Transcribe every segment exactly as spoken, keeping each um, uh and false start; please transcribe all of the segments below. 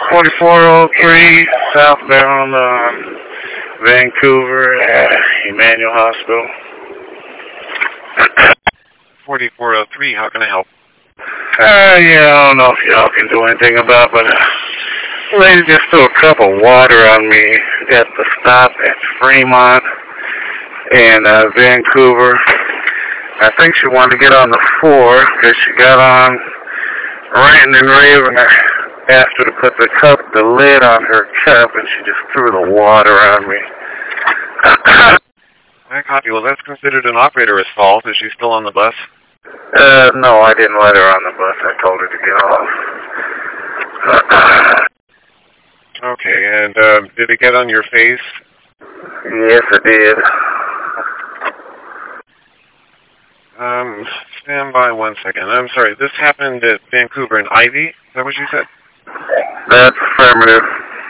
forty-four oh three southbound on Vancouver at Emmanuel Hospital. forty-four oh three, how can I help? Uh, yeah, I don't know if y'all can do anything about it, but uh, the lady just threw a cup of water on me at the stop at Fremont in uh, Vancouver. I think she wanted to get on the floor because she got on ranting and raving. I asked her to put the cup, the lid on her cup, and she just threw the water on me. I copy. Well, that's considered an operator assault. Is she still on the bus? Uh, no, I didn't let her on the bus. I told her to get off. Okay, and uh, did it get on your face? Yes, it did. Um, stand by one second. I'm sorry, this happened at Vancouver and Ivy? Is that what you said? That's affirmative.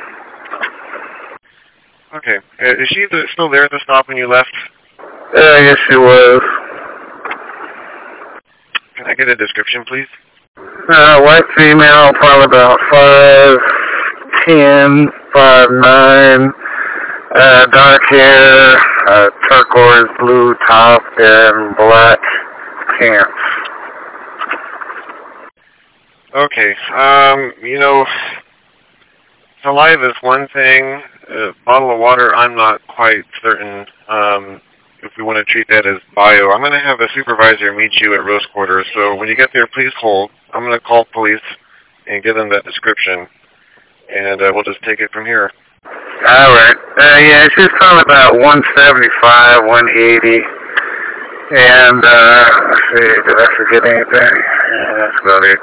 Okay. Uh, is she the, still there at the stop when you left? Uh, yes, she was. Can I get a description, please? Uh, white female, probably about five ten, five nine, uh, dark hair, uh, turquoise blue top, and black pants. Okay. Um, you know, saliva is one thing. A bottle of water, I'm not quite certain um, if we want to treat that as bio. I'm going to have a supervisor meet you at Rose Quarters, so when you get there, please hold. I'm going to call police and give them that description, and uh, we'll just take it from here. All right. Uh, yeah, she's probably about one seventy-five, one eighty. And, uh, let's see, did I forget anything? Yeah, that's about it.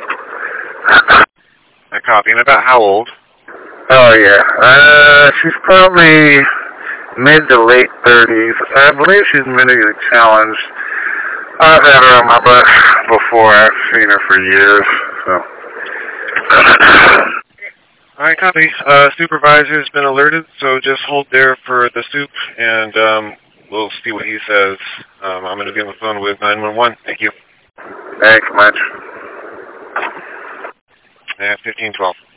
I copy. And about how old? Oh, yeah. Uh, she's probably mid to late thirties. I believe she's mentally challenged. I've had her on my bus before. I've seen her for years, so. All right, copy. Uh, supervisor's been alerted, so just hold there for the soup, and um, we'll see what he says. Um, I'm going to be on the phone with nine one one. Thank you. Thanks much. And fifteen twelve.